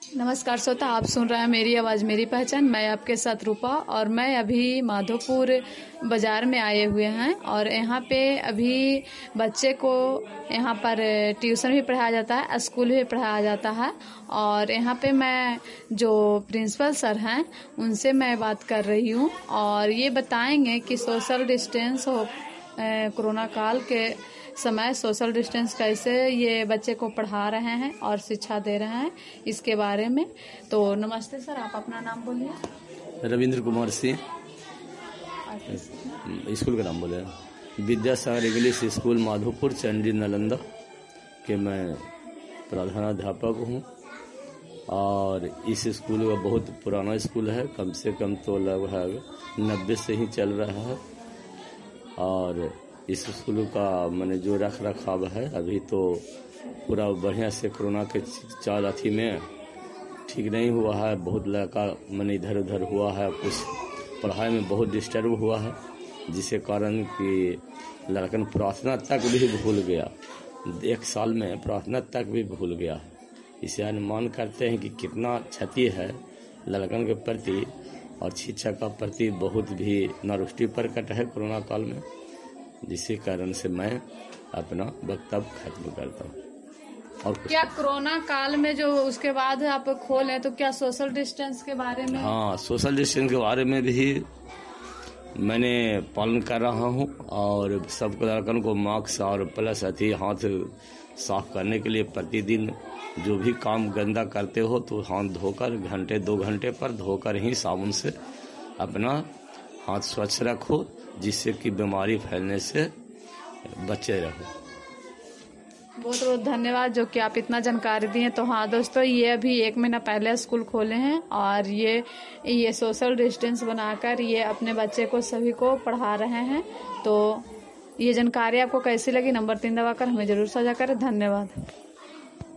नमस्कार श्रोता, आप सुन रहे हैं मेरी आवाज़ मेरी पहचान। मैं आपके साथ रूपा और मैं अभी माधोपुर बाज़ार में आए हुए हैं और यहाँ पे अभी बच्चे को यहाँ पर ट्यूशन भी पढ़ाया जाता है, स्कूल भी पढ़ाया जाता है। और यहाँ पे मैं जो प्रिंसिपल सर हैं उनसे मैं बात कर रही हूँ और ये बताएंगे कि सोशल डिस्टेंस हो कोरोना काल के समय सोशल डिस्टेंस कैसे ये बच्चे को पढ़ा रहे हैं और शिक्षा दे रहे हैं, इसके बारे में। तो नमस्ते सर, आप अपना नाम बोलिए। रविंद्र कुमार सिंह, स्कूल का नाम बोले विद्यासागर इंग्लिश स्कूल माधोपुर चंडी नालंदा के मैं प्रधानाध्यापक हूँ। और इस स्कूल का बहुत पुराना स्कूल है, कम से कम तो लगभग 90 से ही चल रहा है। और इस स्कूल का मैंने जो रख रखाव है अभी तो पूरा बढ़िया से कोरोना के चाल अथी में ठीक नहीं हुआ है। बहुत लड़का मैंने इधर उधर हुआ है, कुछ पढ़ाई में बहुत डिस्टर्ब हुआ है, जिसके कारण कि लड़कन प्रार्थना तक भी भूल गया। 1 साल में प्रार्थना तक भी भूल गया है। इसे अनुमान करते हैं कि कितना क्षति है लड़कन के प्रति और शिक्षा का प्रति बहुत भी नारुष्टि प्रकट है कोरोना काल में, जिसके कारण से मैं अपना वक्तव्य खत्म करता हूँ। और क्या कोरोना काल में जो उसके बाद आप खोले तो क्या सोशल डिस्टेंस के बारे में? हाँ, सोशल डिस्टेंस के बारे में भी मैंने पालन कर रहा हूँ और सब लड़कन को मास्क और प्लस अथी हाथ साफ करने के लिए प्रतिदिन जो भी काम गंदा करते हो तो हाथ धोकर घंटे 2 घंटे पर धोकर ही साबुन से अपना हाथ स्वच्छ रखो, जिससे कि बीमारी फैलने से बचे रहो। बहुत बहुत धन्यवाद जो कि आप इतना जानकारी दिए। तो हाँ दोस्तों, ये अभी 1 महीना पहले स्कूल खोले हैं और ये सोशल डिस्टेंस बनाकर ये अपने बच्चे को सभी को पढ़ा रहे हैं। तो ये जानकारी आपको कैसी लगी, नंबर 3 दबाकर हमें जरूर साझा करें। धन्यवाद।